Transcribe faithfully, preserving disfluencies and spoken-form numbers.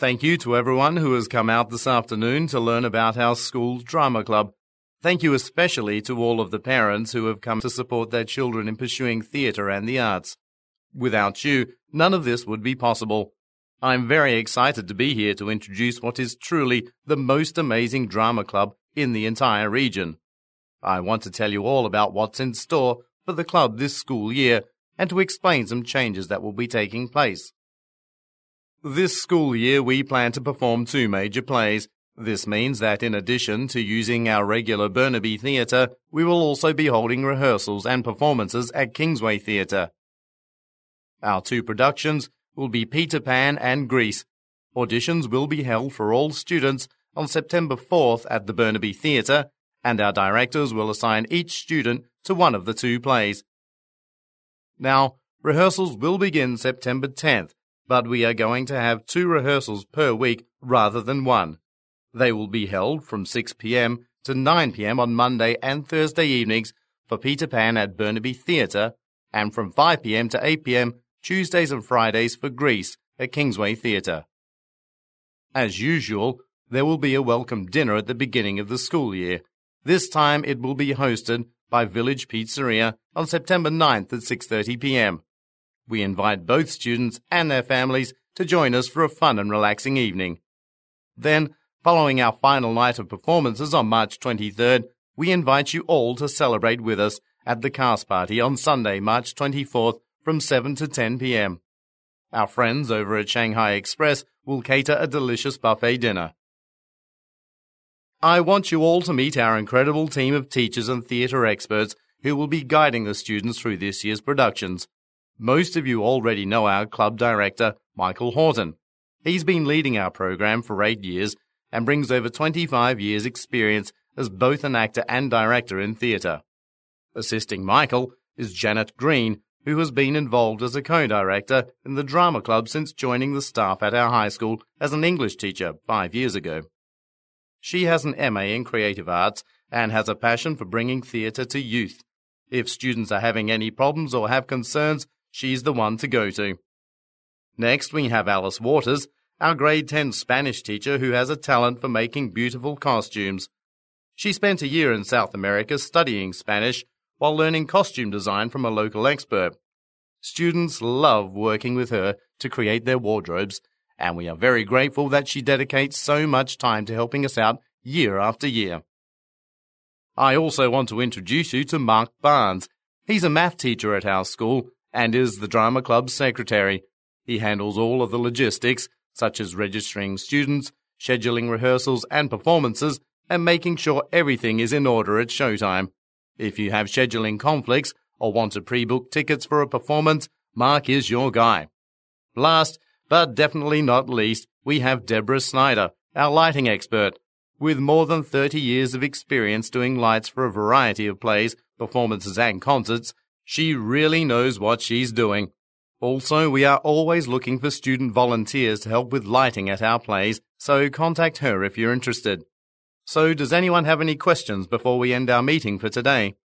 Thank you to everyone who has come out this afternoon to learn about our school's drama club. Thank you especially to all of the parents who have come to support their children in pursuing theatre and the arts. Without you, none of this would be possible. I'm very excited to be here to introduce what is truly the most amazing drama club in the entire region. I want to tell you all about what's in store for the club this school year and to explain some changes that will be taking place. This school year we plan to perform two major plays. This means that in addition to using our regular Burnaby Theatre, we will also be holding rehearsals and performances at Kingsway Theatre. Our two productions will be Peter Pan and Grease. Auditions will be held for all students on September fourth at the Burnaby Theatre, and our directors will assign each student to one of the two plays. Now, rehearsals will begin September tenth, but we are going to have two rehearsals per week rather than one. They will be held from six p m to nine p m on Monday and Thursday evenings for Peter Pan at Burnaby Theatre, and from five p m to eight p m Tuesdays and Fridays for Grease at Kingsway Theatre. As usual, there will be a welcome dinner at the beginning of the school year. This time it will be hosted by Village Pizzeria on September ninth at six thirty p m We invite both students and their families to join us for a fun and relaxing evening. Then, following our final night of performances on March twenty-third, we invite you all to celebrate with us at the Cast Party on Sunday, March twenty-fourth from seven to ten p m Our friends over at Shanghai Express will cater a delicious buffet dinner. I want you all to meet our incredible team of teachers and theatre experts who will be guiding the students through this year's productions. Most of you already know our club director, Michael Horton. He's been leading our program for eight years and brings over twenty-five years' experience as both an actor and director in theatre. Assisting Michael is Janet Green, who has been involved as a co-director in the drama club since joining the staff at our high school as an English teacher five years ago. She has an M A in Creative Arts and has a passion for bringing theatre to youth. If students are having any problems or have concerns, she's the one to go to. Next, we have Alice Waters, our grade ten Spanish teacher who has a talent for making beautiful costumes. She spent a year in South America studying Spanish while learning costume design from a local expert. Students love working with her to create their wardrobes, and we are very grateful that she dedicates so much time to helping us out year after year. I also want to introduce you to Mark Barnes. He's a math teacher at our school and is the drama club's secretary. He handles all of the logistics, such as registering students, scheduling rehearsals and performances, and making sure everything is in order at showtime. If you have scheduling conflicts or want to pre-book tickets for a performance, Mark is your guy. Last, but definitely not least, we have Deborah Snyder, our lighting expert. With more than thirty years of experience doing lights for a variety of plays, performances and concerts, she really knows what she's doing. Also, we are always looking for student volunteers to help with lighting at our plays, so contact her if you're interested. So, does anyone have any questions before we end our meeting for today?